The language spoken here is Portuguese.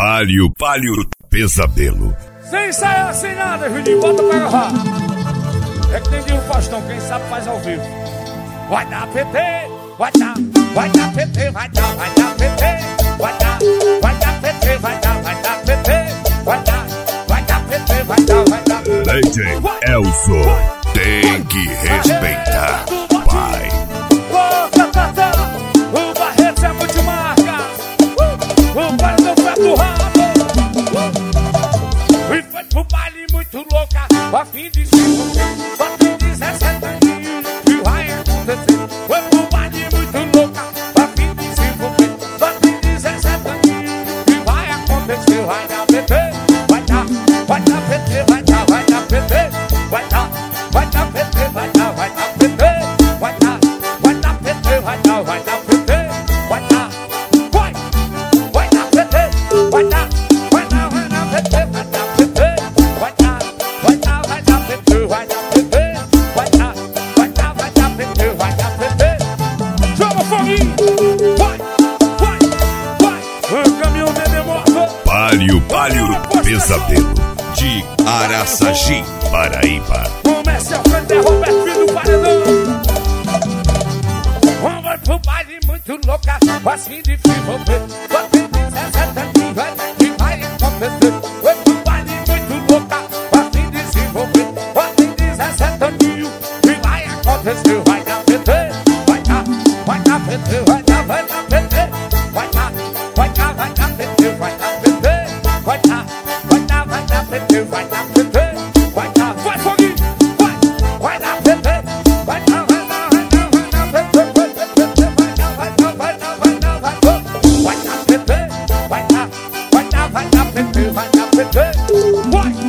Palio Pesadelo. Sem ensaiar sem nada, Juninho, bota pra agarrar. É que nem diz o Faustão, quem sabe faz ao vivo. Vai dar PT, vai dar PT, vai dar PT, vai dar PT, vai dar PT, vai dar PT, vai dar PT, vai dar. DJ Elzo, tem que respeitar, pai. Boca Tatá, o Barreto é multimarca, o paredão foi do rabo. E foi pro baile muito louca, a fim de se envolver, só tem 17 aninhos, e vai acontecer. Foi pro baile muito louca, a fim de se envolver, só tem 17 aninhos, e vai acontecer. Vai dar PT, vai dar PT, vai dar PT, vai dar PT, vai dar PT, vai dar PT, vai dar PT, vai dar, vai dar PT, vai dar PT, vai dar PT, vai dar PT, vai dar PT, vai dar PT. Joga foguinho, vai, o caminhão bebê morto. Palio Pesadelo, de Araçagi, Paraíba. Comece a cantar Roberto Filho do Paredão. Vamos pro baile muito louca, assim de se envolver. Só tem 17 anos, e vai acontecer. Foi pro baile muito louca, assim de se envolver. Só tem 17 aninhos, e vai acontecer. Vai dar PT, vai dar PT, vai dar PT, vai dar PT, vai dar PT, vai dar PT, vai dar PT, vai dar PT, vai dar, vai foguinho, vai dar PT, vai dar PT, vai dar PT, vai dar PT, vai.